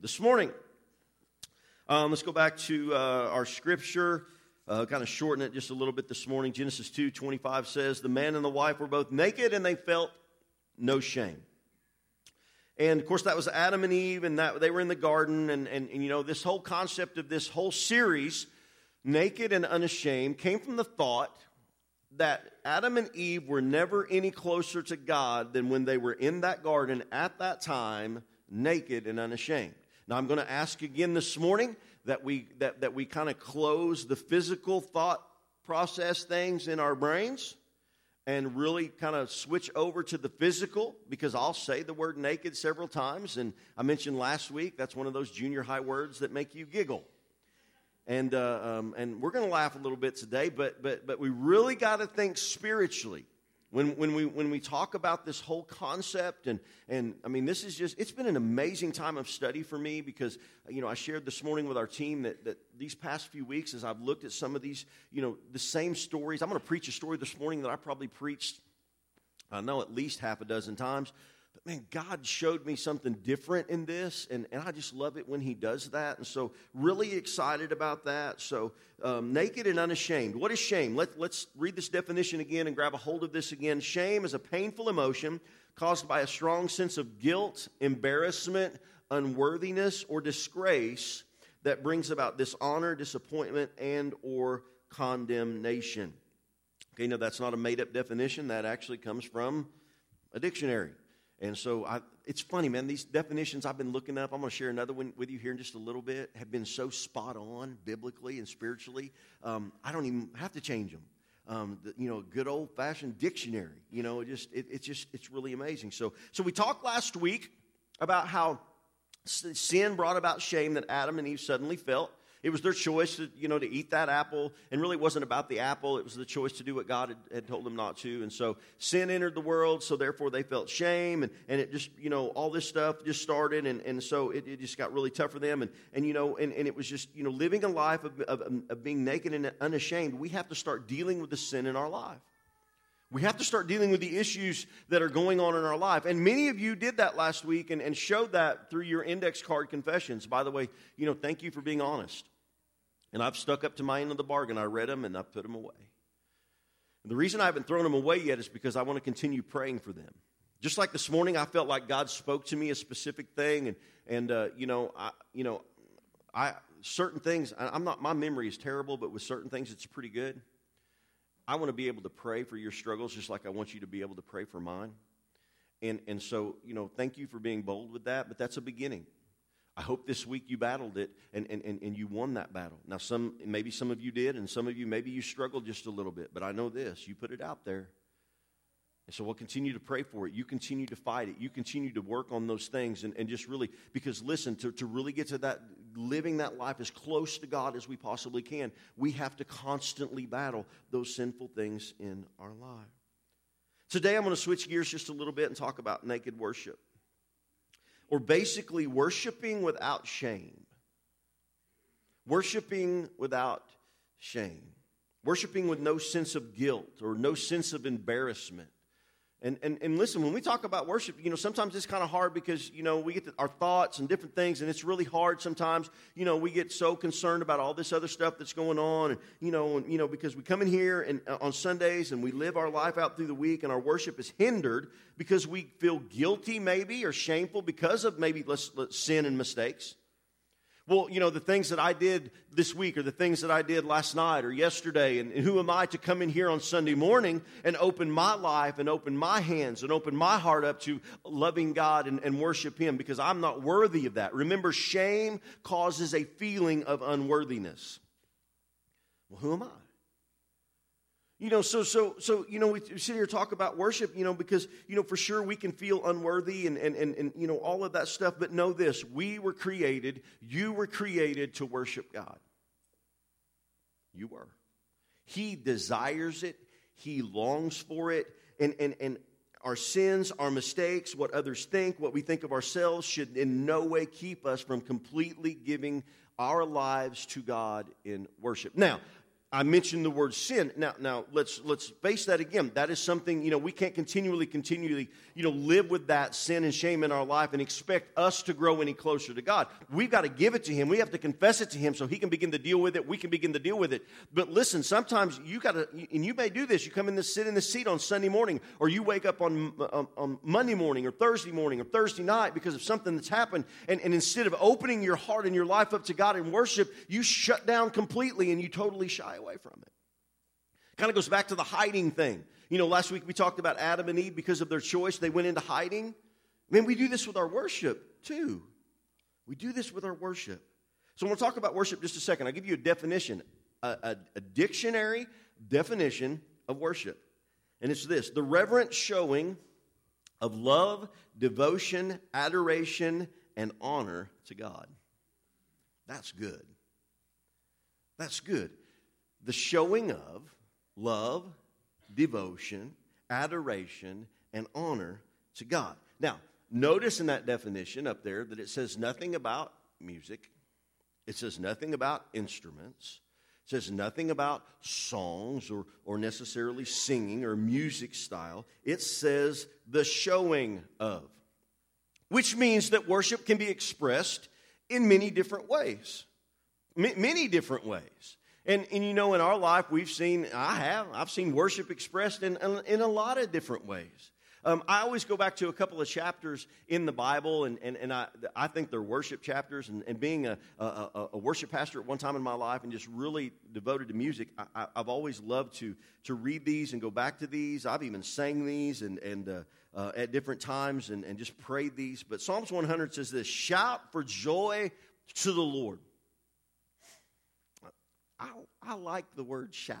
this morning. Let's go back to our scripture, kind of shorten it just a little bit this morning. Genesis 2:25 says, the man and the wife were both naked and they felt no shame. And, of course, that was Adam and Eve, and that they were in the garden. And you know, this whole concept of this whole series, Naked and Unashamed, came from the thought that Adam and Eve were never any closer to God than when they were in that garden at that time, naked and unashamed. Now, I'm going to ask again this morning that we kind of close the physical thought process things in our brains and really kind of switch over to the physical, because I'll say the word naked several times. And I mentioned last week, that's one of those junior high words that make you giggle. And we're going to laugh a little bit today, but we really got to think spiritually when we talk about this whole concept. And I mean, this is just, it's been an amazing time of study for me, because, you know, I shared this morning with our team that these past few weeks, as I've looked at some of these, you know, the same stories. I'm going to preach a story this morning that I probably preached, I know, at least half a dozen times. But, man, God showed me something different in this, and I just love it when He does that. And so really excited about that. So naked and unashamed. What is shame? Let's read this definition again and grab a hold of this again. Shame is a painful emotion caused by a strong sense of guilt, embarrassment, unworthiness, or disgrace that brings about dishonor, disappointment, and or condemnation. Okay, now that's not a made-up definition. That actually comes from a dictionary. And so it's funny, man, these definitions I've been looking up, I'm going to share another one with you here in just a little bit, have been so spot on biblically and spiritually. I don't even have to change them. You know, good old-fashioned dictionary. You know, it's really amazing. So we talked last week about how sin brought about shame that Adam and Eve suddenly felt. It was their choice to eat that apple, and really it wasn't about the apple. It was the choice to do what God had told them not to. And so sin entered the world, so therefore they felt shame, and it just, all this stuff just started, and so it just got really tough for them. And it was just, living a life of being naked and unashamed. We have to start dealing with the sin in our life. We have to start dealing with the issues that are going on in our life. And many of you did that last week and showed that through your index card confessions. By the way, thank you for being honest. And I've stuck up to my end of the bargain. I read them and I put them away. And the reason I haven't thrown them away yet is because I want to continue praying for them. Just like this morning, I felt like God spoke to me a specific thing, certain things. My memory is terrible, but with certain things, it's pretty good. I want to be able to pray for your struggles just like I want you to be able to pray for mine. And so, thank you for being bold with that, but that's a beginning. I hope this week you battled it and you won that battle. Now, maybe some of you did, and some of you, maybe you struggled just a little bit, but I know this, you put it out there. And so we'll continue to pray for it. You continue to fight it. You continue to work on those things and just really, because listen, to really get to that, living that life as close to God as we possibly can, we have to constantly battle those sinful things in our life. Today I'm going to switch gears just a little bit and talk about naked worship. Or basically worshiping without shame. Worshiping without shame. Worshiping with no sense of guilt or no sense of embarrassment. And listen, when we talk about worship, sometimes it's kind of hard because, we get our thoughts and different things, and it's really hard sometimes. We get so concerned about all this other stuff that's going on, and because we come in here and on Sundays and we live our life out through the week, and our worship is hindered because we feel guilty maybe or shameful because of maybe let's sin and mistakes. Well, the things that I did this week or the things that I did last night or yesterday, and who am I to come in here on Sunday morning and open my life and open my hands and open my heart up to loving God and worship Him, because I'm not worthy of that. Remember, shame causes a feeling of unworthiness. Well, who am I? So we sit here and talk about worship, because, for sure we can feel unworthy and all of that stuff. But know this, you were created to worship God. You were. He desires it. He longs for it. And our sins, our mistakes, what others think, what we think of ourselves should in no way keep us from completely giving our lives to God in worship. Now, I mentioned the word sin. Now let's face that again. That is something, we can't continually, live with that sin and shame in our life and expect us to grow any closer to God. We've got to give it to Him. We have to confess it to Him so He can begin to deal with it. We can begin to deal with it. But listen, sometimes you got to, and you may do this. You come in sit in the seat on Sunday morning, or you wake up on Monday morning or Thursday night because of something that's happened. And instead of opening your heart and your life up to God in worship, you shut down completely and you totally shy away from it. Kind of goes back to the hiding thing. Last week we talked about Adam and Eve because of their choice. They went into hiding. Man, we do this with our worship too. We do this with our worship. So I want to talk about worship just a second. I'll give you a definition, a dictionary definition of worship. And it's this: the reverent showing of love, devotion, adoration, and honor to God. That's good. That's good. The showing of love, devotion, adoration, and honor to God. Now, notice in that definition up there that it says nothing about music. It says nothing about instruments. It says nothing about songs or necessarily singing or music style. It says the showing of, which means that worship can be expressed in many different ways. Many different ways. And in our life, I've seen worship expressed in a lot of different ways. I always go back to a couple of chapters in the Bible, and I think they're worship chapters. And being a worship pastor at one time in my life and just really devoted to music, I've always loved to read these and go back to these. I've even sang these and at different times and just prayed these. But Psalms 100 says this: shout for joy to the Lord. I like the word shout.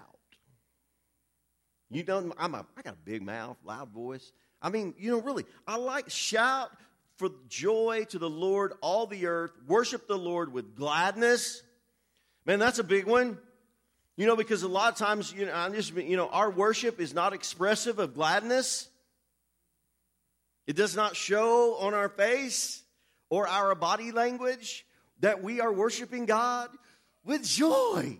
I got a big mouth, loud voice. I mean, really, I like shout for joy to the Lord, all the earth. Worship the Lord with gladness. Man, that's a big one. Because a lot of times, our worship is not expressive of gladness. It does not show on our face or our body language that we are worshiping God with joy.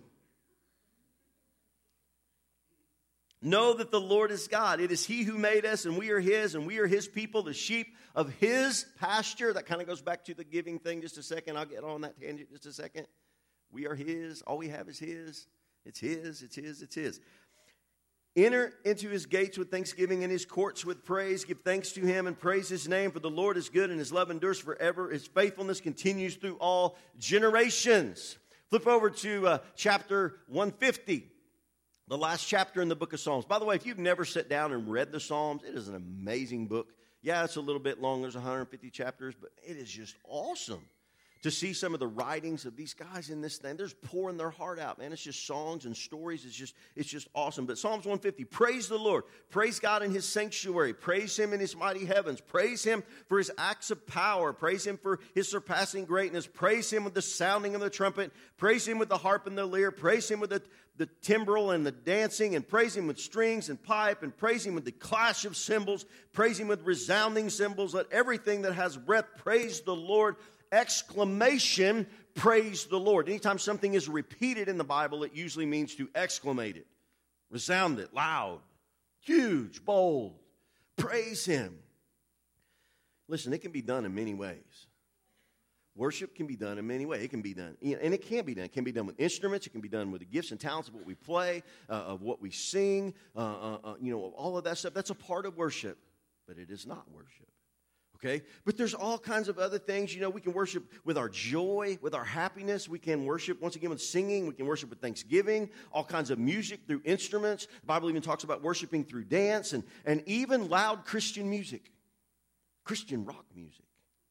Know that the Lord is God. It is He who made us, and we are His people, the sheep of His pasture. That kind of goes back to the giving thing just a second. I'll get on that tangent just a second. We are His. All we have is His. It's His, it's His, it's His. Enter into His gates with thanksgiving and His courts with praise. Give thanks to Him and praise His name, for the Lord is good and His love endures forever. His faithfulness continues through all generations. Flip over to chapter 150. The last chapter in the book of Psalms. By the way, if you've never sat down and read the Psalms, it is an amazing book. Yeah, it's a little bit long. There's 150 chapters, but it is just awesome to see some of the writings of these guys in this thing. They're just pouring their heart out, man. It's just songs and stories. It's just awesome. But Psalms 150, praise the Lord. Praise God in His sanctuary. Praise Him in His mighty heavens. Praise Him for His acts of power. Praise Him for His surpassing greatness. Praise Him with the sounding of the trumpet. Praise Him with the harp and the lyre. Praise Him with the timbrel and the dancing. And praise Him with strings and pipe. And praise Him with the clash of cymbals. Praise Him with resounding cymbals. Let everything that has breath praise the Lord. Exclamation, praise the Lord. Anytime something is repeated in the Bible, it usually means to exclamate it, resound it, loud, huge, bold. Praise Him. Listen, it can be done in many ways. Worship can be done in many ways. It can be done, and it can be done. It can be done with instruments. It can be done with the gifts and talents of what we play, of what we sing, all of that stuff. That's a part of worship, but it is not worship. Okay? But there's all kinds of other things. We can worship with our joy, with our happiness. We can worship, once again, with singing. We can worship with thanksgiving, all kinds of music through instruments. The Bible even talks about worshiping through dance and even loud Christian music, Christian rock music.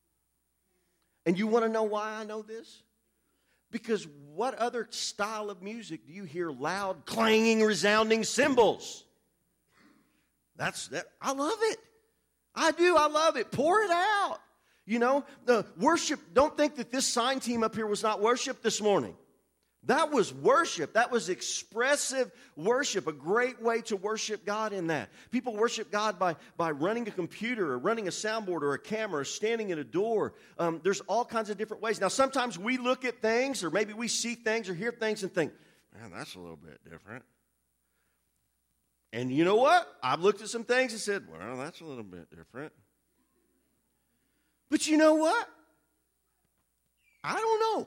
And you want to know why I know this? Because what other style of music do you hear loud, clanging, resounding cymbals? I love it. I do. I love it. Pour it out. The worship, don't think that this sign team up here was not worship this morning. That was worship. That was expressive worship, a great way to worship God in that. People worship God by running a computer or running a soundboard or a camera or standing at a door. There's all kinds of different ways. Now, sometimes we look at things or maybe we see things or hear things and think, man, that's a little bit different. And you know what? I've looked at some things and said, well, that's a little bit different. But you know what? I don't know.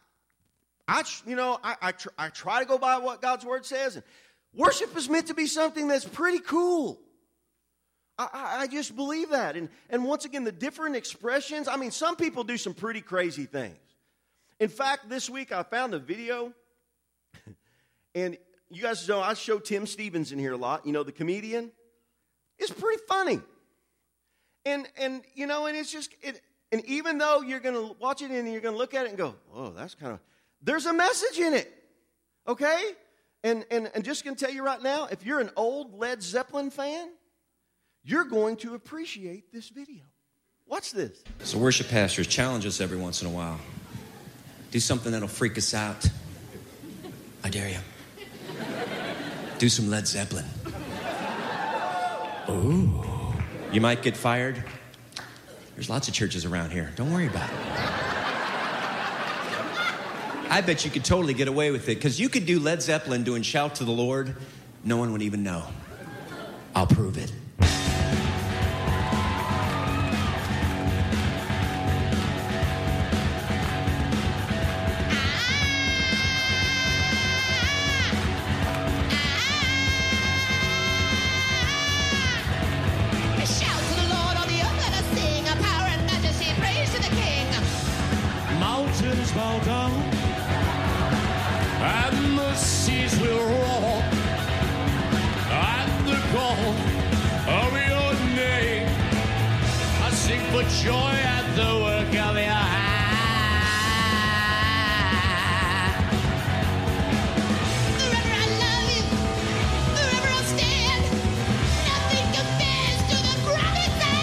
I try to go by what God's Word says. And worship is meant to be something that's pretty cool. I just believe that. And once again, the different expressions, I mean, some people do some pretty crazy things. In fact, this week I found a video, and you guys know I show Tim Stevens in here a lot, you know, the comedian. It's pretty funny. And it's just, and even though you're going to watch it and you're going to look at it and go, oh, that's kind of, there's a message in it, okay? And just going to tell you right now, if you're an old Led Zeppelin fan, you're going to appreciate this video. Watch this. So worship pastors, challenge us every once in a while. Do something that'll freak us out. I dare you. Do some Led Zeppelin. Ooh. You might get fired. There's lots of churches around here. Don't worry about it. I bet you could totally get away with it, because you could do Led Zeppelin doing Shout to the Lord. No one would even know. I'll prove it. Joy at the work of your hand. Forever I love you, forever I'll stand. Nothing compares to the promise I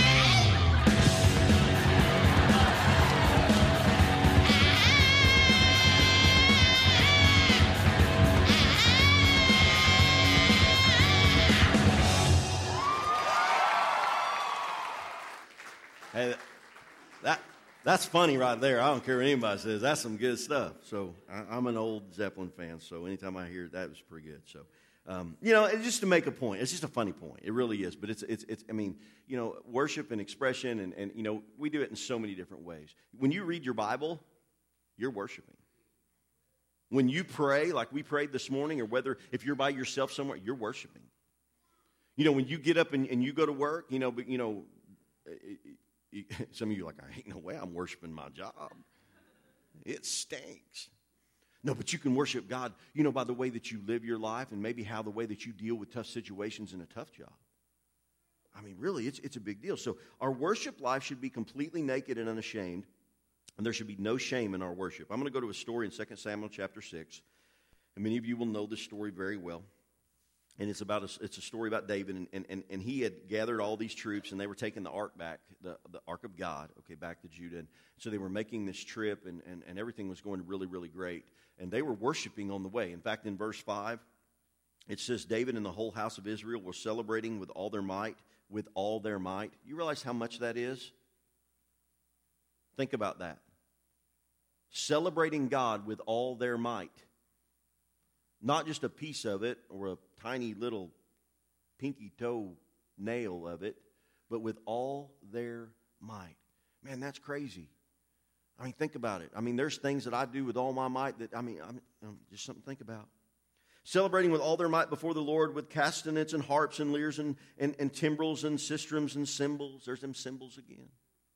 Hey, that's funny right there. I don't care what anybody says. That's some good stuff. So I'm an old Zeppelin fan, so anytime I hear it, that was pretty good. So, it's just to make a point. It's just a funny point. It really is. But it's I mean, worship and expression, and we do it in so many different ways. When you read your Bible, you're worshiping. When you pray, like we prayed this morning, or whether if you're by yourself somewhere, you're worshiping. When you get up and you go to work, some of you are like, I ain't no way I'm worshiping my job. It stinks. No, but you can worship God, by the way that you live your life, and maybe how the way that you deal with tough situations in a tough job. I mean, really, it's a big deal. So our worship life should be completely naked and unashamed, and there should be no shame in our worship. I'm going to go to a story in 2 Samuel chapter 6, and many of you will know this story very well. And it's a story about David, and he had gathered all these troops, and they were taking the ark back, the ark of God, back to Judah. And so they were making this trip, and everything was going really, really great. And they were worshiping on the way. In fact, in verse 5, it says, David and the whole house of Israel were celebrating with all their might, You realize how much that is? Think about that. Celebrating God with all their might. Not just a piece of it or a tiny little pinky toe nail of it, but with all their might. Man, that's crazy. I mean, think about it. I mean, there's things that I do with all my might that, just something to think about. Celebrating with all their might before the Lord with castanets and harps and lyres and timbrels and sistrums and cymbals. There's them cymbals again.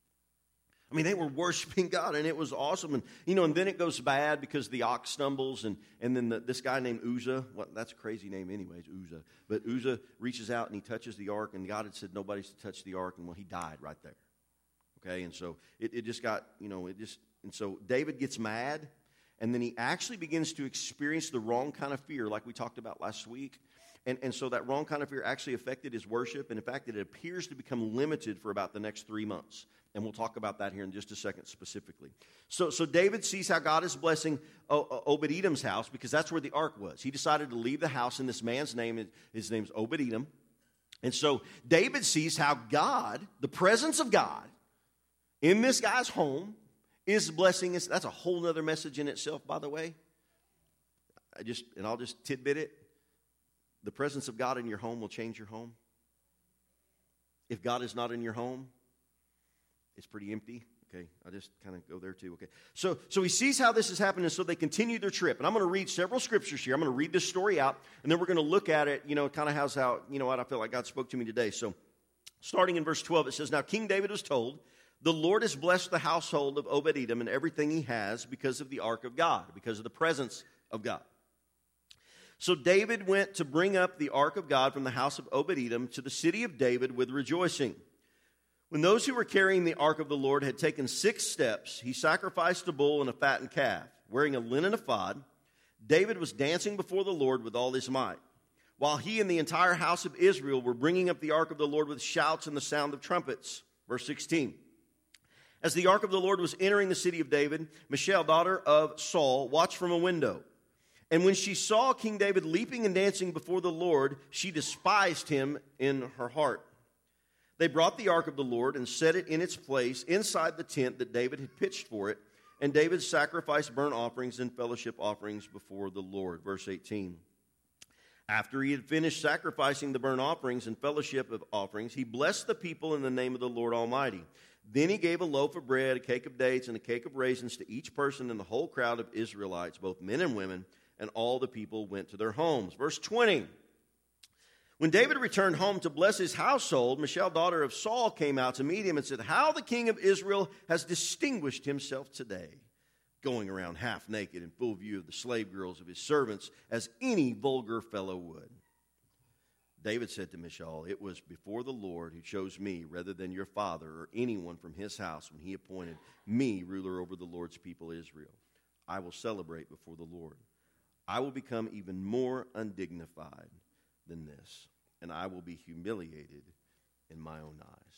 I mean, they were worshiping God, and it was awesome. And, and then it goes bad because the ox stumbles, and then this guy named Uzzah, that's a crazy name anyways, Uzzah. But Uzzah reaches out, and he touches the ark, and God had said nobody's to touch the ark, and he died right there. Okay, and so it just got, and so David gets mad, and then he actually begins to experience the wrong kind of fear, like we talked about last week. And so that wrong kind of fear actually affected his worship, and in fact, it appears to become limited for about the next 3 months. And we'll talk about that here in just a second specifically. So David sees how God is blessing Obed-Edom's house, because that's where the ark was. He decided to leave the house in this man's name. His name's Obed-Edom. And so David sees how God, the presence of God, in this guy's home is blessing us. That's a whole other message in itself, by the way. I'll just tidbit it. The presence of God in your home will change your home. If God is not in your home, it's pretty empty. Okay, I just kind of go there too. Okay, so he sees how this is happening, so they continue their trip. And I'm going to read several scriptures here. I'm going to read this story out, and then we're going to look at it, kind of how, what I feel like God spoke to me today. So starting in verse 12, it says, Now King David was told, the Lord has blessed the household of Obed-Edom and everything he has because of the ark of God, because of the presence of God. So David went to bring up the ark of God from the house of Obed-Edom to the city of David with rejoicing. When those who were carrying the ark of the Lord had taken 6 steps, he sacrificed a bull and a fattened calf. Wearing a linen ephod, David was dancing before the Lord with all his might, while he and the entire house of Israel were bringing up the ark of the Lord with shouts and the sound of trumpets. Verse 16. As the ark of the Lord was entering the city of David, Michal, daughter of Saul, watched from a window. And when she saw King David leaping and dancing before the Lord, she despised him in her heart. They brought the ark of the Lord and set it in its place inside the tent that David had pitched for it. And David sacrificed burnt offerings and fellowship offerings before the Lord. Verse 18. After he had finished sacrificing the burnt offerings and fellowship of offerings, he blessed the people in the name of the Lord Almighty. Then he gave a loaf of bread, a cake of dates, and a cake of raisins to each person in the whole crowd of Israelites, both men and women, and all the people went to their homes. Verse 20. When David returned home to bless his household, Michal, daughter of Saul, came out to meet him and said, How the king of Israel has distinguished himself today, going around half naked in full view of the slave girls of his servants, as any vulgar fellow would. David said to Michal, It was before the Lord who chose me rather than your father or anyone from his house when he appointed me ruler over the Lord's people Israel. I will celebrate before the Lord. I will become even more undignified than this, and I will be humiliated in my own eyes.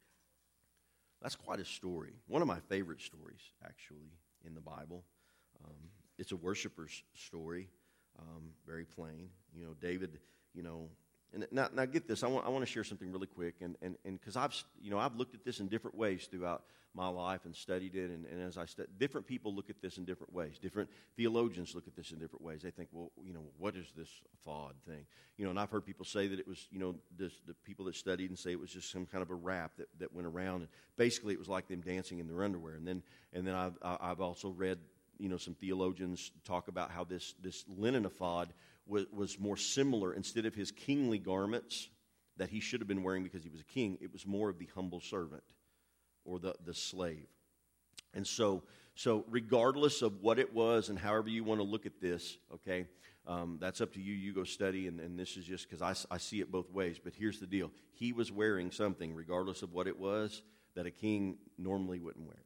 That's quite a story. One of my favorite stories, actually, in the Bible. It's a worshiper's story, very plain. David, and now get this. I want to share something really quick, and because I've looked at this in different ways throughout my life and studied it, and as I study, different people look at this in different ways. Different theologians look at this in different ways. They think, well, what is this ephod thing? And I've heard people say that it was, the people that studied and say it was just some kind of a rap that went around, and basically it was like them dancing in their underwear. And then I've also read, some theologians talk about how this linen ephod was more similar. Instead of his kingly garments that he should have been wearing because he was a king, it was more of the humble servant or the slave. And so regardless of what it was and however you want to look at this, okay, that's up to you. You go study, and this is just because I see it both ways. But here's the deal. He was wearing something, regardless of what it was, that a king normally wouldn't wear.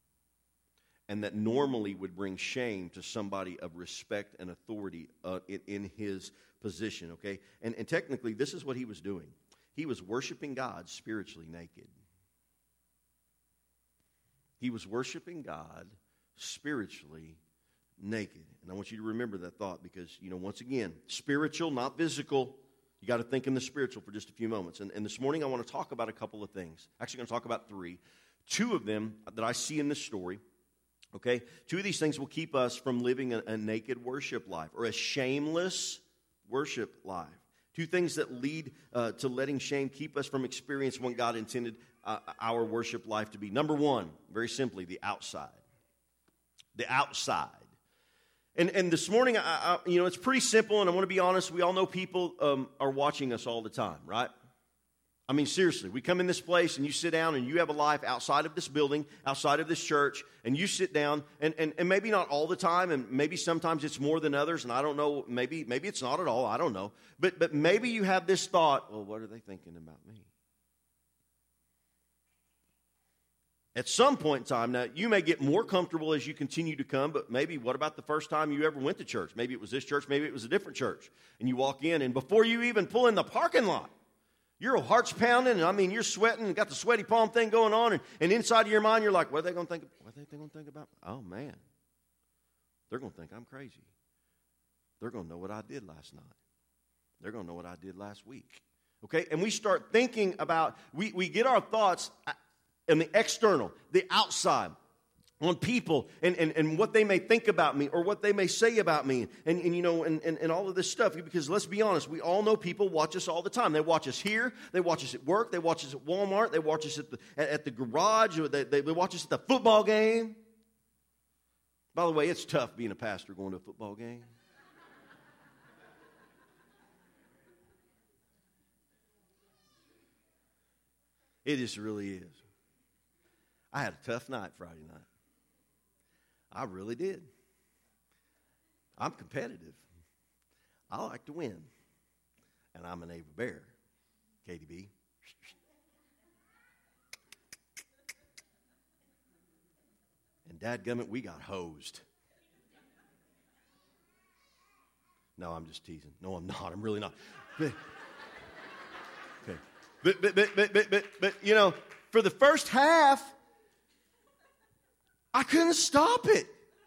And that normally would bring shame to somebody of respect and authority in his position, okay? And technically, this is what he was doing. He was worshiping God spiritually naked. He was worshiping God spiritually naked. And I want you to remember that thought because, once again, spiritual, not physical. You got to think in the spiritual for just a few moments. And this morning I want to talk about a couple of things. Actually, I'm going to talk about 3. 2 of them that I see in this story. Okay, 2 of these things will keep us from living a naked worship life or a shameless worship life. 2 things that lead to letting shame keep us from experiencing what God intended our worship life to be. Number 1, very simply, the outside. The outside. And this morning, it's pretty simple, and I want to be honest. We all know people are watching us all the time, right? I mean, seriously, we come in this place and you sit down and you have a life outside of this building, outside of this church, and you sit down, and maybe not all the time, and maybe sometimes it's more than others, and I don't know, maybe it's not at all, I don't know. But maybe you have this thought, well, what are they thinking about me? At some point in time, now, you may get more comfortable as you continue to come, but maybe what about the first time you ever went to church? Maybe it was this church, maybe it was a different church, and you walk in, and before you even pull in the parking lot, your heart's pounding, and you're sweating and got the sweaty palm thing going on, and inside of your mind, you're like, what are they going to think? What are they going to think about? Oh, man. They're going to think I'm crazy. They're going to know what I did last night. They're going to know what I did last week. Okay? And we start thinking about, we get our thoughts in the external, the outside. on people and what they may think about me or what they may say about me and all of this stuff. Because let's be honest, we all know people watch us all the time. They watch us here, they watch us at work, they watch us at Walmart, they watch us at the garage, or they watch us at the football game. By the way, it's tough being a pastor going to a football game. It just really is. I had a tough night Friday night. I really did. I'm competitive. I like to win. And I'm an Ava Bear. KDB. And dadgummit, we got hosed. No, I'm just teasing. No, I'm not. I'm really not. Okay. But you know, for the first half, I couldn't stop it.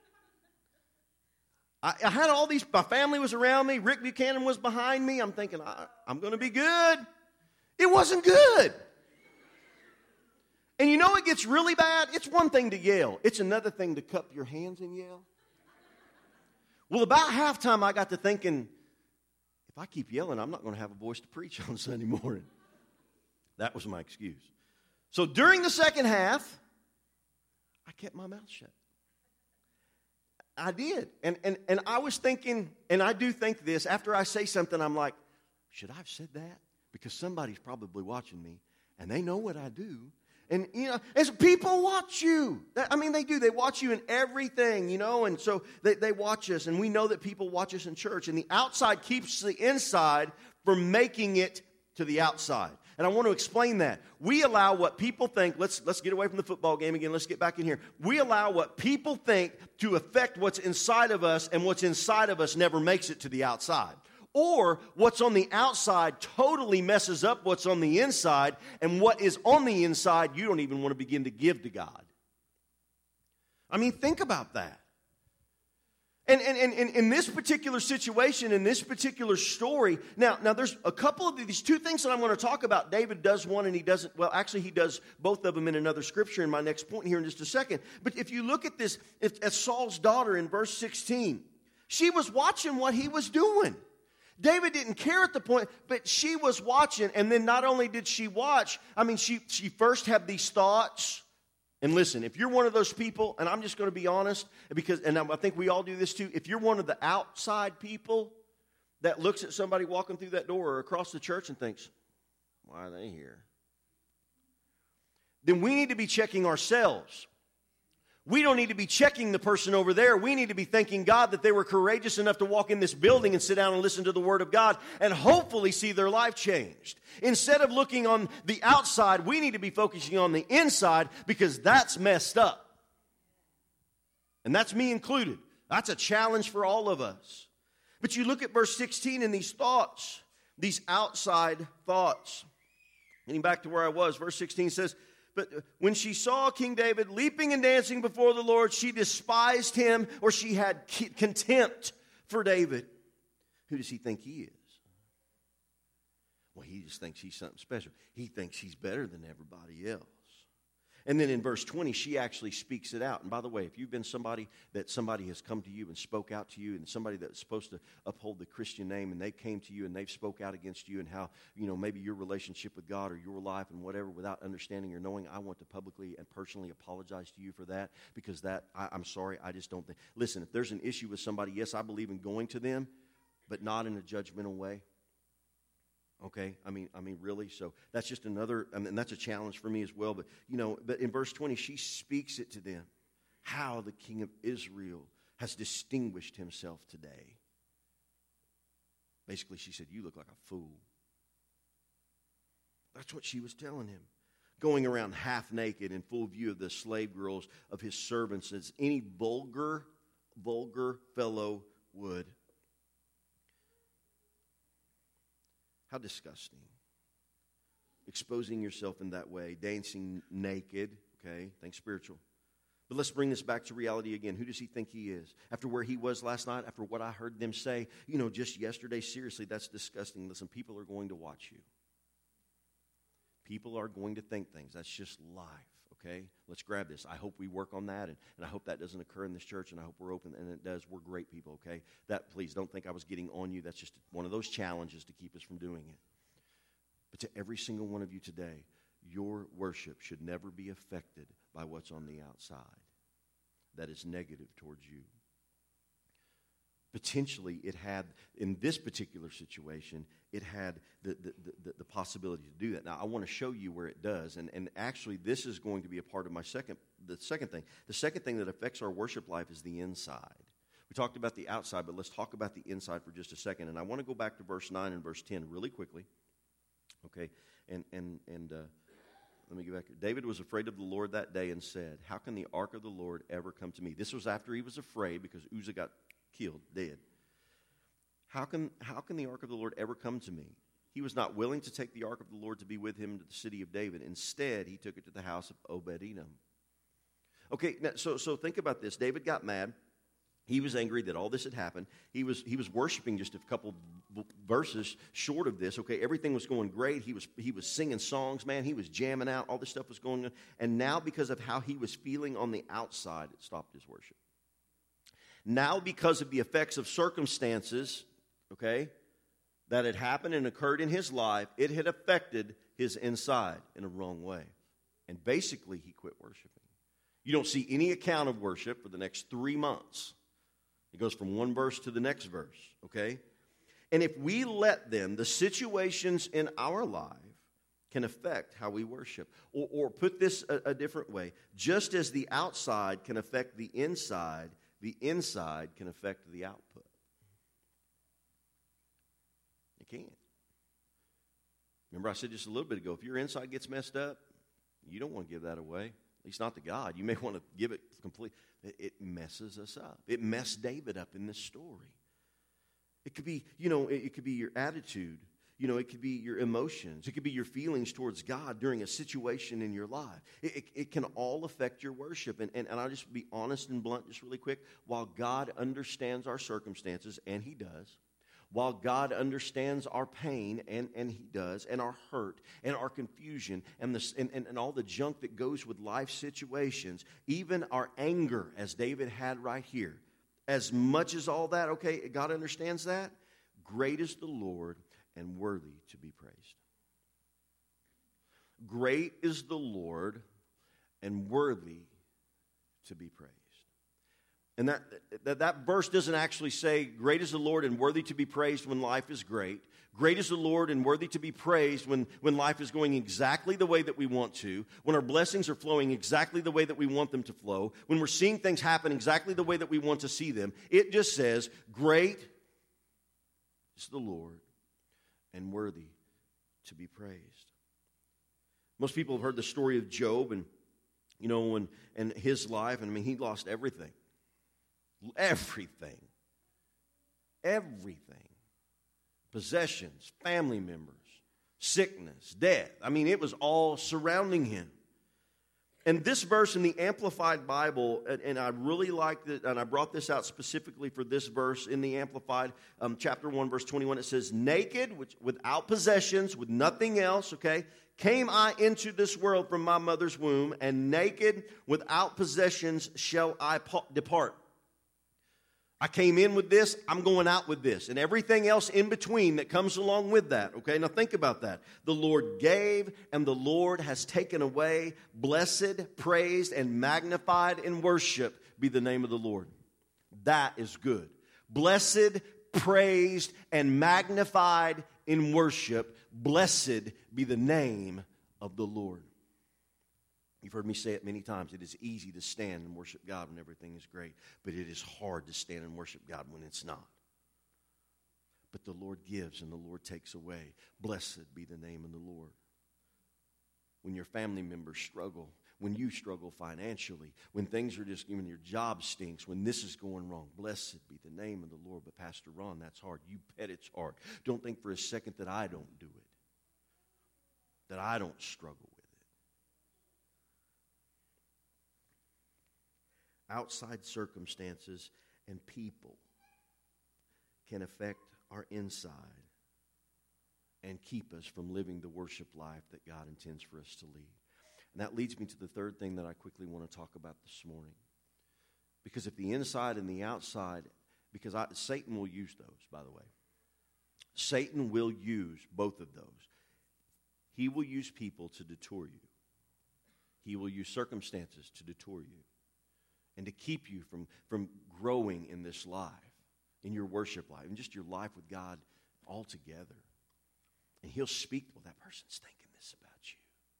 I had all these, my family was around me. Rick Buchanan was behind me. I'm thinking, I'm going to be good. It wasn't good. And you know it gets really bad? It's one thing to yell. It's another thing to cup your hands and yell. Well, about halftime, I got to thinking, if I keep yelling, I'm not going to have a voice to preach on Sunday morning. That was my excuse. So during the second half, I kept my mouth shut. I did. And I was thinking, and I do think this, after I say something, I'm like, should I have said that? Because somebody's probably watching me, and they know what I do. And, you know, as people watch you. I mean, they do. They watch you in everything, you know, and so they watch us, and we know that people watch us in church. And the outside keeps the inside from making it to the outside. And I want to explain that. We allow what people think, let's get away from the football game again, let's get back in here. We allow what people think to affect what's inside of us, and what's inside of us never makes it to the outside. Or what's on the outside totally messes up what's on the inside, and what is on the inside you don't even want to begin to give to God. I mean, think about that. And in this particular situation, in this particular story, now there's a couple of these two things that I'm going to talk about. David does one and he doesn't, well, actually he does both of them in another scripture in my next point here in just a second. But if you look at this, at Saul's daughter in verse 16, she was watching what he was doing. David didn't care at the point, but she was watching. And then not only did she watch, I mean, she first had these thoughts. And listen, if you're one of those people, and I'm just going to be honest, and I think we all do this too, if you're one of the outside people that looks at somebody walking through that door or across the church and thinks, why are they here? Then we need to be checking ourselves. We don't need to be checking the person over there. We need to be thanking God that they were courageous enough to walk in this building and sit down and listen to the Word of God and hopefully see their life changed. Instead of looking on the outside, we need to be focusing on the inside, because that's messed up. And that's me included. That's a challenge for all of us. But you look at verse 16 and these thoughts, these outside thoughts. Getting back to where I was, verse 16 says, but when she saw King David leaping and dancing before the Lord, she despised him, or she had contempt for David. Who does he think he is? Well, he just thinks he's something special. He thinks he's better than everybody else. And then in verse 20, she actually speaks it out. And by the way, if you've been somebody has come to you and spoke out to you, and somebody that's supposed to uphold the Christian name, and they came to you and they've spoke out against you and how, you know, maybe your relationship with God or your life and whatever, without understanding or knowing, I want to publicly and personally apologize to you for that, because I'm sorry, I just don't think. Listen, if there's an issue with somebody, yes, I believe in going to them, but not in a judgmental way. Okay, I mean, really. So that's just another, and that's a challenge for me as well. But but in verse 20, she speaks it to them, how the King of Israel has distinguished himself today. Basically, she said, "You look like a fool." That's what she was telling him, going around half naked in full view of the slave girls of his servants, as any vulgar fellow would. How disgusting. Exposing yourself in that way, dancing naked, okay? Think spiritual. But let's bring this back to reality again. Who does he think he is? After where he was last night, after what I heard them say, just yesterday, seriously, that's disgusting. Listen, people are going to watch you. People are going to think things. That's just life, okay? Let's grab this. I hope we work on that, and I hope that doesn't occur in this church, and I hope we're open, and it does. We're great people, okay? That, please, don't think I was getting on you. That's just one of those challenges to keep us from doing it. But to every single one of you today, your worship should never be affected by what's on the outside that is negative towards you. Potentially, it had, in this particular situation, it had the possibility to do that. Now, I want to show you where it does, and actually, this is going to be a part of the second thing. The second thing that affects our worship life is the inside. We talked about the outside, but let's talk about the inside for just a second, and I want to go back to verse 9 and verse 10 really quickly, okay? And let me get back here. David was afraid of the Lord that day and said, "How can the ark of the Lord ever come to me?" This was after he was afraid because Uzzah got killed, dead. How can the ark of the Lord ever come to me? He was not willing to take the ark of the Lord to be with him to the city of David. Instead, he took it to the house of Obed-Edom. Okay, now, so think about this. David got mad. He was angry that all this had happened. He was worshiping just a couple verses short of this. Okay, everything was going great. He was singing songs, man. He was jamming out. All this stuff was going on. And now, because of how he was feeling on the outside, it stopped his worship. Now, because of the effects of circumstances, okay, that had happened and occurred in his life, it had affected his inside in a wrong way. And basically, he quit worshiping. You don't see any account of worship for the next 3 months. It goes from one verse to the next verse, okay? And if we let them, the situations in our life can affect how we worship. Or put this a different way, just as the outside can affect the inside can affect the output. It can. Remember I said just a little bit ago, if your inside gets messed up, you don't want to give that away. At least not to God. You may want to give it complete. It messes us up. It messed David up in this story. It could be, it could be your attitude. It could be your emotions. It could be your feelings towards God during a situation in your life. It can all affect your worship. And I'll just be honest and blunt just really quick. While God understands our circumstances, and He does, while God understands our pain, and He does, and our hurt, and our confusion, and all the junk that goes with life situations, even our anger, as David had right here, as much as all that, okay, God understands that, great is the Lord and worthy to be praised. Great is the Lord and worthy to be praised. And that verse doesn't actually say, great is the Lord and worthy to be praised when life is great. Great is the Lord and worthy to be praised when life is going exactly the way that we want to, when our blessings are flowing exactly the way that we want them to flow, when we're seeing things happen exactly the way that we want to see them. It just says, great is the Lord and worthy to be praised. Most people have heard the story of Job and his life, and he lost everything. Everything. Possessions, family members, sickness, death. It was all surrounding him. And this verse in the Amplified Bible, and I really liked it, and I brought this out specifically for this verse in the Amplified, chapter 1, verse 21, it says, naked, without possessions, with nothing else, okay, came I into this world from my mother's womb, and naked, without possessions, shall I depart. I came in with this, I'm going out with this, and everything else in between that comes along with that, okay? Now think about that. The Lord gave, and the Lord has taken away. Blessed, praised, and magnified in worship be the name of the Lord. That is good. Blessed, praised, and magnified in worship. Blessed be the name of the Lord. You've heard me say it many times. It is easy to stand and worship God when everything is great, but it is hard to stand and worship God when it's not. But the Lord gives and the Lord takes away. Blessed be the name of the Lord. When your family members struggle, when you struggle financially, when things are just, when your job stinks, when this is going wrong, blessed be the name of the Lord. But Pastor Ron, that's hard. You bet it's hard. Don't think for a second that I don't do it, that I don't struggle with it. Outside circumstances and people can affect our inside and keep us from living the worship life that God intends for us to lead. And that leads me to the third thing that I quickly want to talk about this morning. Because if the inside and the outside, Satan will use those, by the way. Satan will use both of those. He will use people to detour you. He will use circumstances to detour you and to keep you from growing in this life, in your worship life, and just your life with God altogether. And he'll speak, well, that person's thinking this about you.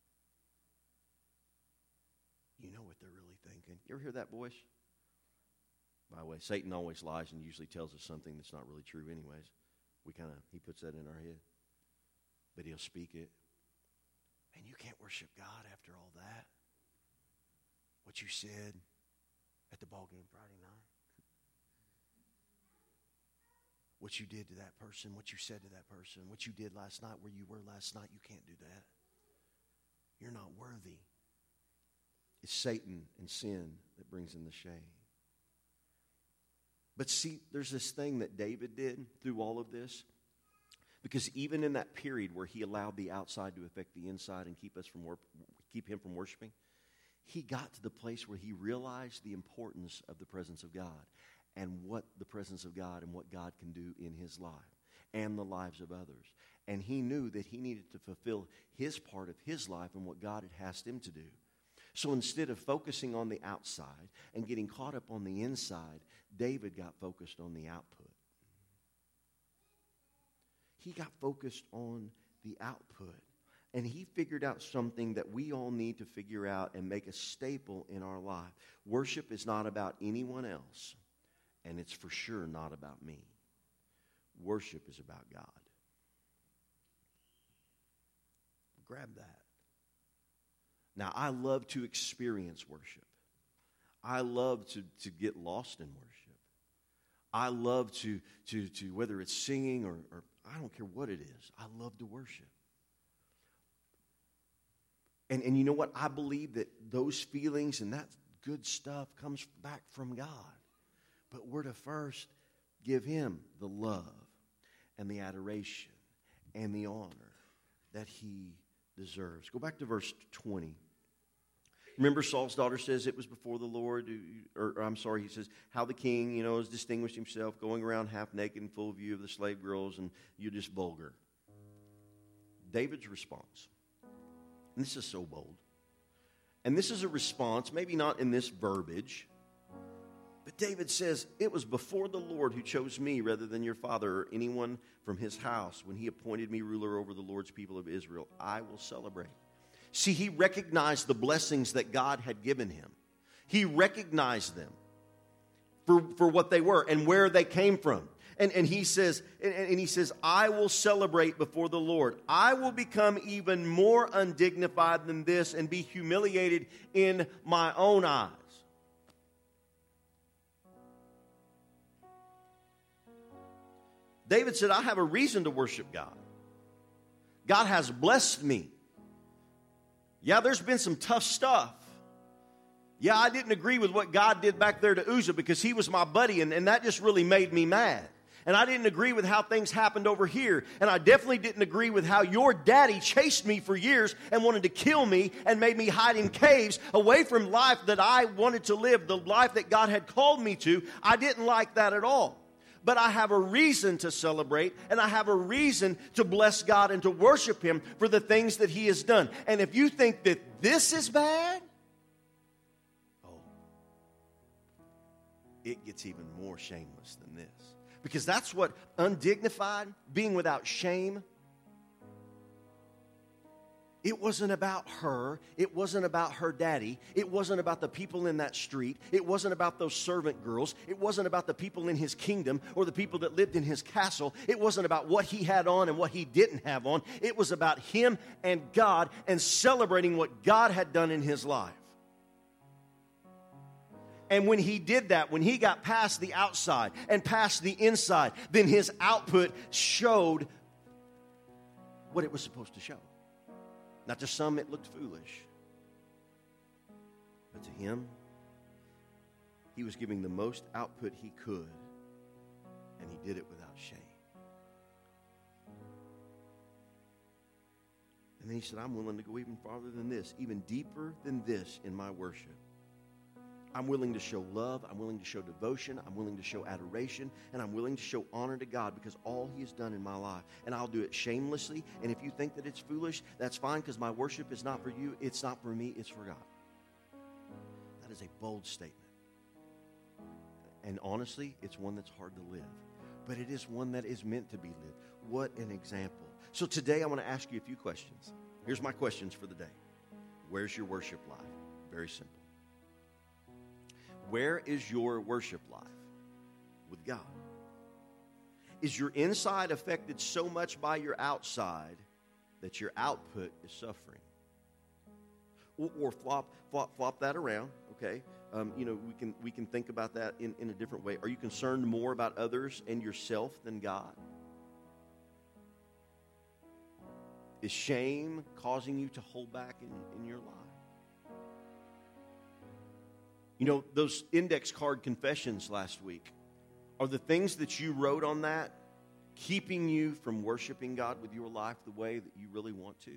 You know what they're really thinking. You ever hear that voice? By the way, Satan always lies and usually tells us something that's not really true anyways. He puts that in our head. But he'll speak it. And you can't worship God after all that. What you said at the ball game Friday night. What you did to that person, what you said to that person, what you did last night, where you were last night, you can't do that. You're not worthy. It's Satan and sin that brings in the shame. But see, there's this thing that David did through all of this. Because even in that period where he allowed the outside to affect the inside and keep him from worshiping, he got to the place where he realized the importance of the presence of God and what the presence of God and what God can do in his life and the lives of others. And he knew that he needed to fulfill his part of his life and what God had asked him to do. So instead of focusing on the outside and getting caught up on the inside, David got focused on the output. He got focused on the output. And he figured out something that we all need to figure out and make a staple in our life. Worship is not about anyone else, and it's for sure not about me. Worship is about God. Grab that. Now, I love to experience worship. I love to get lost in worship. I love to whether it's singing or I don't care what it is. I love to worship. And you know what? I believe that those feelings and that good stuff comes back from God. But we're to first give him the love and the adoration and the honor that he deserves. Go back to verse 20. Remember, Saul's daughter says it was before the Lord, he says, how the king, has distinguished himself, going around half naked in full view of the slave girls, and you're just vulgar. David's response, and this is so bold, and this is a response, maybe not in this verbiage, but David says, it was before the Lord who chose me rather than your father or anyone from his house when he appointed me ruler over the Lord's people of Israel. I will celebrate. See, he recognized the blessings that God had given him. He recognized them for what they were and where they came from. And he says, I will celebrate before the Lord. I will become even more undignified than this and be humiliated in my own eyes. David said, I have a reason to worship God. God has blessed me. Yeah, there's been some tough stuff. Yeah, I didn't agree with what God did back there to Uzzah because he was my buddy, and that just really made me mad. And I didn't agree with how things happened over here. And I definitely didn't agree with how your daddy chased me for years and wanted to kill me and made me hide in caves away from life that I wanted to live, the life that God had called me to. I didn't like that at all. But I have a reason to celebrate, and I have a reason to bless God and to worship him for the things that he has done. And if you think that this is bad, it gets even more shameless than this. Because that's what undignified, being without shame, it wasn't about her. It wasn't about her daddy. It wasn't about the people in that street. It wasn't about those servant girls. It wasn't about the people in his kingdom or the people that lived in his castle. It wasn't about what he had on and what he didn't have on. It was about him and God and celebrating what God had done in his life. And when he did that, when he got past the outside and past the inside, then his output showed what it was supposed to show. Not to some, it looked foolish. But to him, he was giving the most output he could, and he did it without shame. And then he said, I'm willing to go even farther than this, even deeper than this in my worship. I'm willing to show love. I'm willing to show devotion. I'm willing to show adoration. And I'm willing to show honor to God because all he has done in my life. And I'll do it shamelessly. And if you think that it's foolish, that's fine, because my worship is not for you. It's not for me. It's for God. That is a bold statement. And honestly, it's one that's hard to live. But it is one that is meant to be lived. What an example. So today I want to ask you a few questions. Here's my questions for the day. Where's your worship life? Very simple. Where is your worship life with God? Is your inside affected so much by your outside that your output is suffering? Or flop that around, okay? We can think about that in a different way. Are you concerned more about others and yourself than God? Is shame causing you to hold back in your life? Those index card confessions last week, are the things that you wrote on that keeping you from worshiping God with your life the way that you really want to?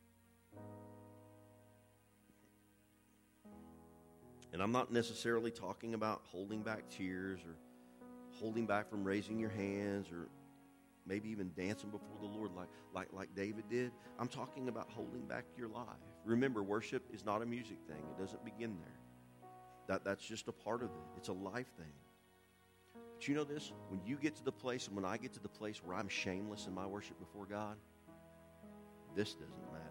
And I'm not necessarily talking about holding back tears or holding back from raising your hands or maybe even dancing before the Lord like David did. I'm talking about holding back your life. Remember, worship is not a music thing. It doesn't begin there. That's just a part of it. It's a life thing. But you know this? When you get to the place, and when I get to the place where I'm shameless in my worship before God, this doesn't matter.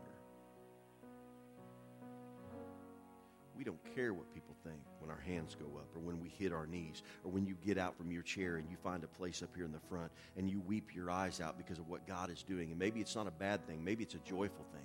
We don't care what people think when our hands go up or when we hit our knees or when you get out from your chair and you find a place up here in the front and you weep your eyes out because of what God is doing. And maybe it's not a bad thing. Maybe it's a joyful thing.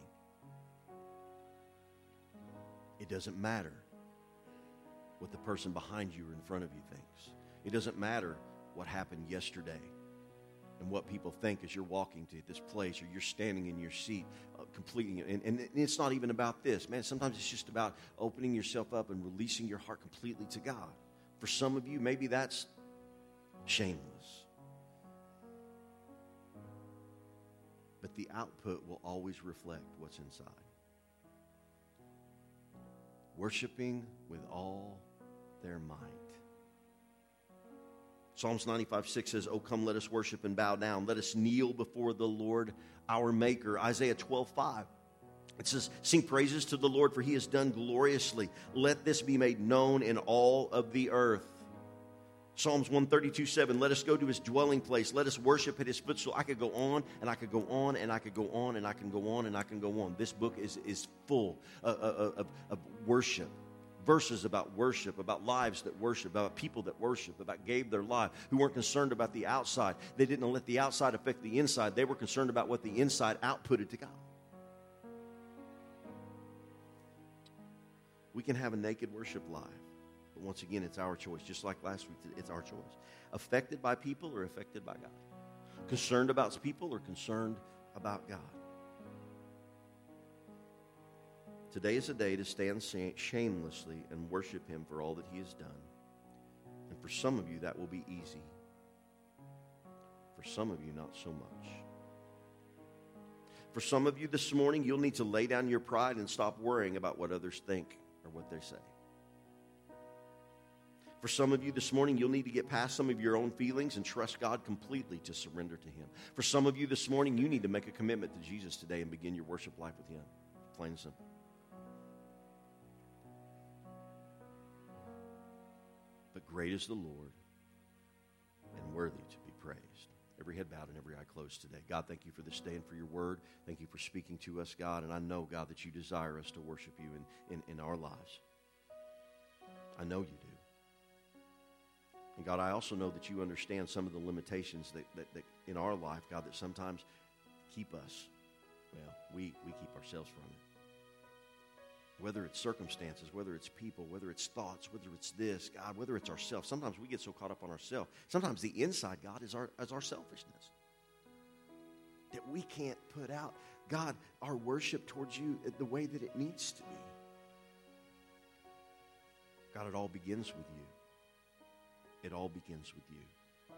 It doesn't matter what the person behind you or in front of you thinks. It doesn't matter what happened yesterday and what people think as you're walking to this place or you're standing in your seat completing it. And it's not even about this. Man, sometimes it's just about opening yourself up and releasing your heart completely to God. For some of you, maybe that's shameless. But the output will always reflect what's inside. Worshiping with all their might. Psalms 95:6 says, "Oh, come, let us worship and bow down. Let us kneel before the Lord, our Maker." Isaiah 12:5. It says, "Sing praises to the Lord, for he has done gloriously. Let this be made known in all of the earth." Psalms 132:7, "Let us go to his dwelling place. Let us worship at his footstool." I could go on, and I could go on, and I could go on, and I can go on, and I can go on. This book is full of worship. Verses about worship, about lives that worship, about people that worship, about gave their life, who weren't concerned about the outside. They didn't let the outside affect the inside. They were concerned about what the inside outputted to God. We can have a naked worship life, but once again, it's our choice. Just like last week, it's our choice. Affected by people or affected by God? Concerned about people or concerned about God? Today is a day to stand shamelessly and worship him for all that he has done. And for some of you, that will be easy. For some of you, not so much. For some of you this morning, you'll need to lay down your pride and stop worrying about what others think or what they say. For some of you this morning, you'll need to get past some of your own feelings and trust God completely to surrender to him. For some of you this morning, you need to make a commitment to Jesus today and begin your worship life with him. Plain and simple. But great is the Lord and worthy to be praised. Every head bowed and every eye closed today. God, thank you for this day and for your word. Thank you for speaking to us, God. And I know, God, that you desire us to worship you in our lives. I know you do. And God, I also know that you understand some of the limitations that in our life, God, that sometimes keep us. Well, we keep ourselves from it. Whether it's circumstances, whether it's people, whether it's thoughts, whether it's this, God, whether it's ourselves. Sometimes we get so caught up on ourselves. Sometimes the inside, God, is our selfishness. That we can't put out, God, our worship towards you the way that it needs to be. God, it all begins with you. It all begins with you.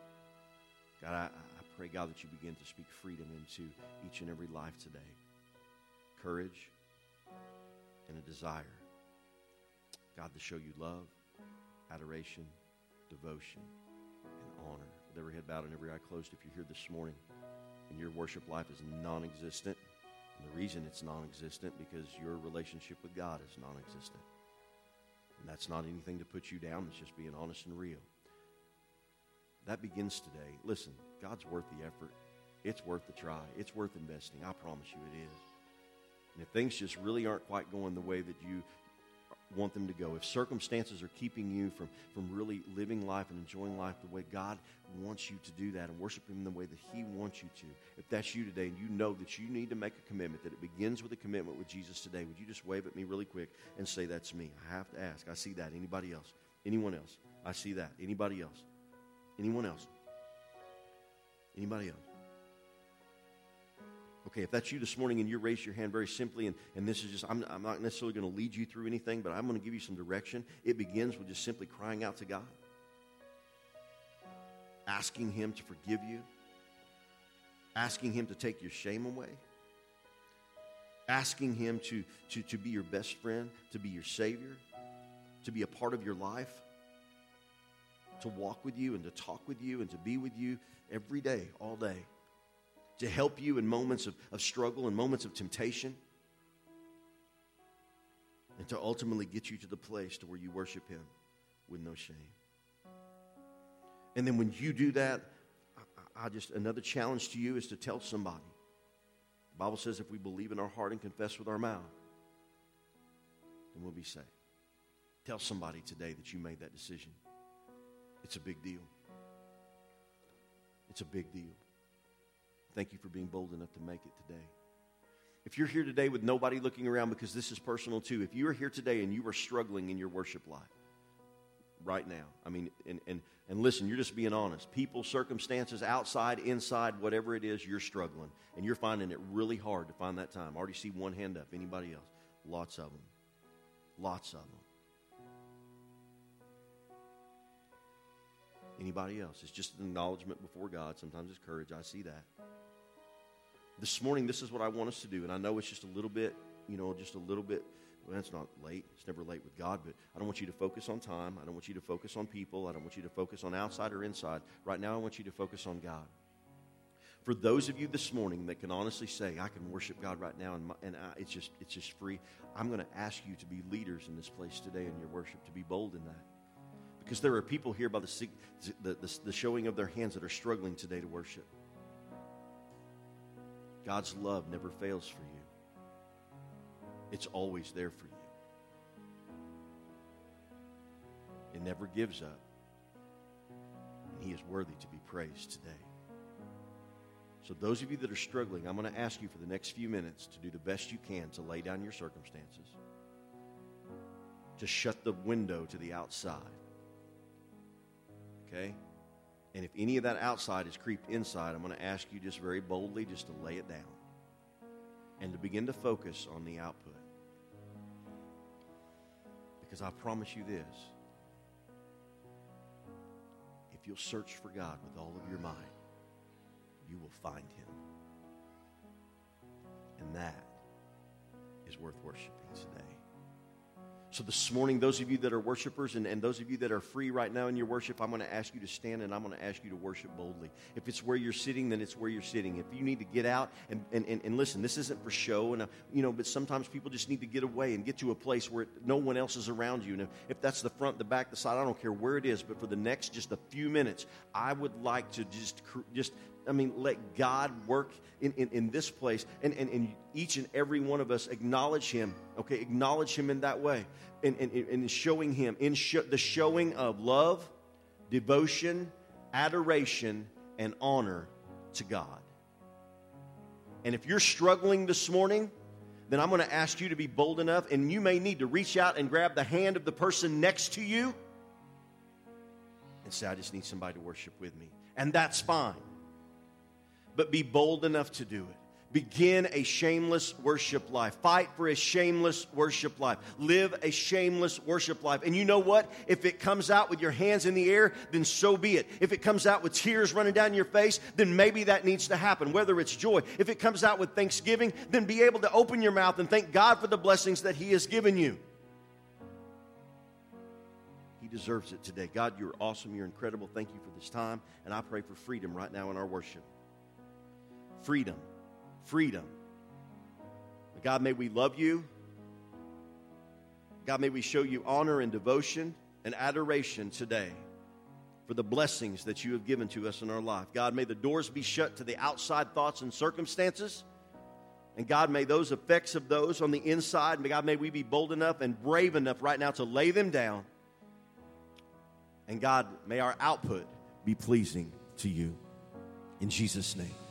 God, I pray, God, that you begin to speak freedom into each and every life today. courage and a desire, God, to show you love, adoration, devotion, and honor. With every head bowed and every eye closed, if you're here this morning and your worship life is non-existent, and the reason it's non-existent because your relationship with God is non-existent. And that's not anything to put you down. It's just being honest and real. That begins today. Listen, God's worth the effort. It's worth the try. It's worth investing. I promise you it is. And if things just really aren't quite going the way that you want them to go, if circumstances are keeping you from really living life and enjoying life the way God wants you to do that and worship Him the way that He wants you to, if that's you today and you know that you need to make a commitment, that it begins with a commitment with Jesus today, would you just wave at me really quick and say, that's me? I have to ask. I see that. Anybody else? Anyone else? I see that. Anybody else? Anyone else? Anybody else? Okay, if that's you this morning and you raise your hand very simply, and this is just, I'm not necessarily going to lead you through anything, but I'm going to give you some direction. It begins with just simply crying out to God, asking Him to forgive you, asking Him to take your shame away, asking Him to be your best friend, to be your Savior, to be a part of your life, to walk with you and to talk with you and to be with you every day, all day, to help you in moments of struggle and moments of temptation, and to ultimately get you to the place to where you worship Him with no shame. And then when you do that, another challenge to you is to tell somebody. The Bible says if we believe in our heart and confess with our mouth, then we'll be saved. Tell somebody today that you made that decision. It's a big deal. It's a big deal. Thank you for being bold enough to make it today. If you're here today with nobody looking around, because this is personal too, if you are here today and you are struggling in your worship life right now, I mean, and listen, you're just being honest. People, circumstances, outside, inside, whatever it is, you're struggling. And you're finding it really hard to find that time. I already see one hand up. Anybody else? Lots of them. Lots of them. Anybody else? It's just an acknowledgement before God. Sometimes it's courage. I see that. This morning, this is what I want us to do. And I know it's just a little bit, well, it's not late. It's never late with God. But I don't want you to focus on time. I don't want you to focus on people. I don't want you to focus on outside or inside. Right now, I want you to focus on God. For those of you this morning that can honestly say, I can worship God right now, it's just free, I'm going to ask you to be leaders in this place today in your worship, to be bold in that. Because there are people here by the showing of their hands that are struggling today to worship. God's love never fails for you. It's always there for you. It never gives up. And He is worthy to be praised today. So those of you that are struggling, I'm going to ask you for the next few minutes to do the best you can to lay down your circumstances. To shut the window to the outside. Okay? And if any of that outside has creeped inside, I'm going to ask you just very boldly just to lay it down and to begin to focus on the output. Because I promise you this, if you'll search for God with all of your mind, you will find Him. And that is worth worshiping today. So this morning, those of you that are worshipers and those of you that are free right now in your worship, I'm going to ask you to stand and I'm going to ask you to worship boldly. If it's where you're sitting, then it's where you're sitting. If you need to get out and listen, this isn't for show, but sometimes people just need to get away and get to a place where no one else is around you. And if that's the front, the back, the side, I don't care where it is, but for the next just a few minutes, I would like to let God work in this place and each and every one of us acknowledge Him, okay? Acknowledge Him in that way and showing Him, the showing of love, devotion, adoration, and honor to God. And if you're struggling this morning, then I'm going to ask you to be bold enough, and you may need to reach out and grab the hand of the person next to you and say, I just need somebody to worship with me. And that's fine. But be bold enough to do it. Begin a shameless worship life. Fight for a shameless worship life. Live a shameless worship life. And you know what? If it comes out with your hands in the air, then so be it. If it comes out with tears running down your face, then maybe that needs to happen, whether it's joy. If it comes out with thanksgiving, then be able to open your mouth and thank God for the blessings that He has given you. He deserves it today. God, you're awesome. You're incredible. Thank you for this time. And I pray for freedom right now in our worship. Freedom. Freedom. God, may we love you. God, may we show you honor and devotion and adoration today for the blessings that you have given to us in our life. God, may the doors be shut to the outside thoughts and circumstances. And God, may those effects of those on the inside, God, may we be bold enough and brave enough right now to lay them down. And God, may our output be pleasing to you. In Jesus' name.